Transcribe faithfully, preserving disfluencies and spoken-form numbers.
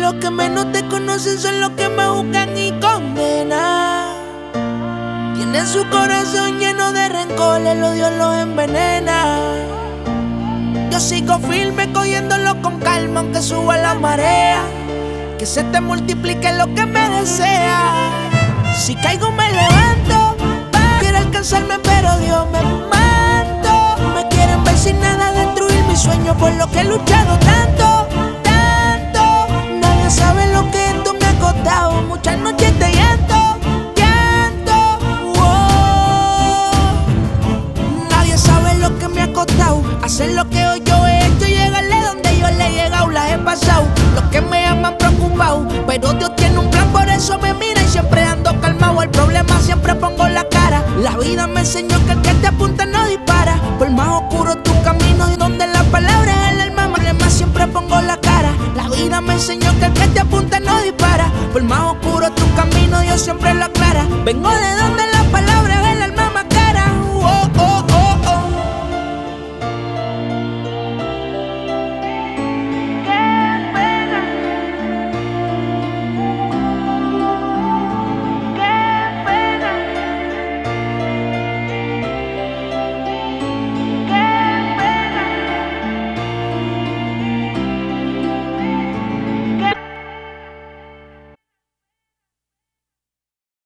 los que menos te conocen son los que más juzgan y condenan. Tienen su corazón lleno de rencor, el odio los envenena. Yo sigo firme cogiéndolo con calma aunque suba la marea. Que se te multiplique lo que me desea. Si caigo me levanto, quiero alcanzarme pero Dios me mando. Me quieren ver sin nada, destruir mis sueños por lo que he luchado tanto, tanto. Nadie sabe lo que esto me ha costado, muchas noches de llanto, llanto, wow. Nadie sabe lo que me ha costado hacer lo que hoy yo he hecho y llegarle donde yo le he llegado. Las he pasado, los que me aman preocupado, pero Dios tiene un plan, por eso me mira y siempre ando calmado. El problema siempre pongo la cara. La vida me enseñó que el que te apunta no dispara. Por más oscuro tu camino y donde la palabra es el alma, el problema siempre pongo la cara. La vida me enseñó que el que te apunta no dispara. Por más oscuro tu camino, Dios siempre lo aclara. Vengo de donde la